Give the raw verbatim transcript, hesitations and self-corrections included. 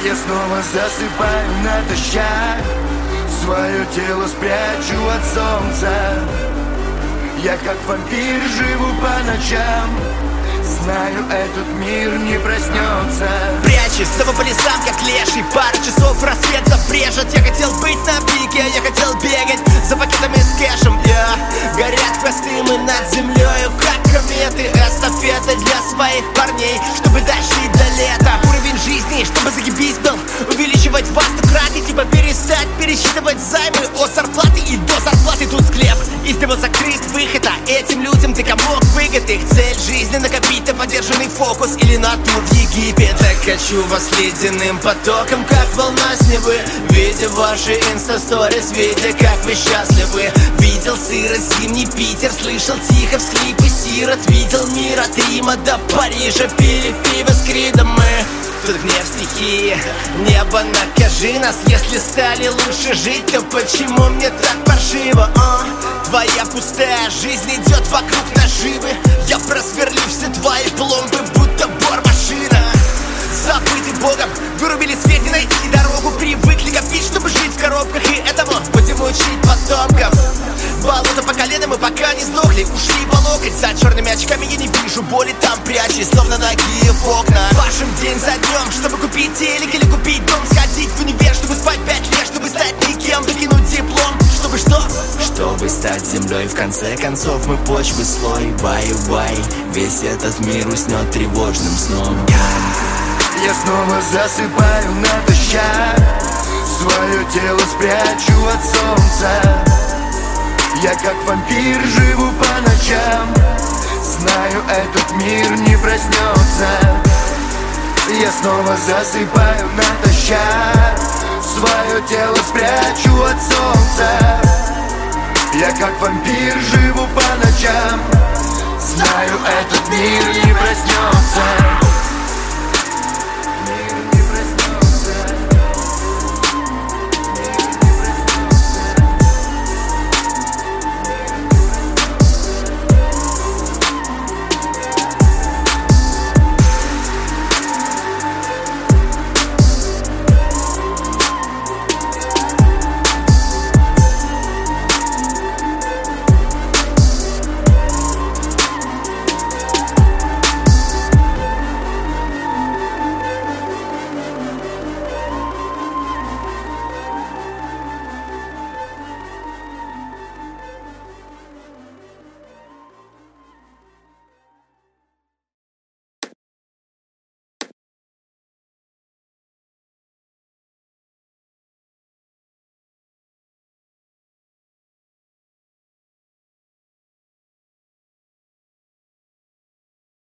Я снова засыпаю натощак, свое тело спрячу от солнца. Я как вампир живу по ночам, знаю, этот мир не проснется. Прячусь снова по лесам, как леший. Пару часов рассвет забрежет. Я хотел быть на пике, я хотел бегать за пакетами с кэшем. Я горят хвосты мы над землею, как кометы. Эстафеты для своих парней, чтобы дошли до лета. Уровень жизни, чтобы загибись был, увеличивать вас тратить, типа перестать пересчитывать займы от зарплаты и до зарплаты. Тут склеп, из него закрыт выход, а этим людям ты комок выгод. Их цель жизни накопить на поддержанный фокус или на тур в Египет. Я качу вас ледяным потоком, как волна с неба, видя ваши инста-сторис, видя, как вы счастливы. Видел сырость, зимний Питер, слышал тихо всхлипы сирот. Видел мир от Рима до Парижа, пили пиво с Кридом мы. Тут гнев стихии, небо, накажи нас. Если стали лучше жить, то почему мне так паршиво? А? Твоя пустая жизнь идет вокруг наживы. Я просверлю все твои пломбы, будто бормашина. Забыты Богом, вырубили свет, не найти дорогу. Привыкли копить, чтобы жить в коробках, и этому будем учить потомков. Болото по колено, мы пока не сдохли, ушли по локоть. За черными очками я не вижу боли, там прячусь, словно ноги в окна. Пашем день за днем, чтобы купить телек или купить дом. Сходить в универ, чтобы спать пять лет, чтобы стать никем, выкинуть диплом. Чтобы что? Чтобы стать землей, в конце концов мы почвы слой. Бай-бай, весь этот мир уснет тревожным сном. Я снова засыпаю натощак, свое тело спрячу от солнца. Я как вампир живу по ночам, знаю, этот мир не проснется. Я снова засыпаю натощак, свое тело спрячу от солнца. Я как вампир живу по ночам, знаю, этот мир не проснется.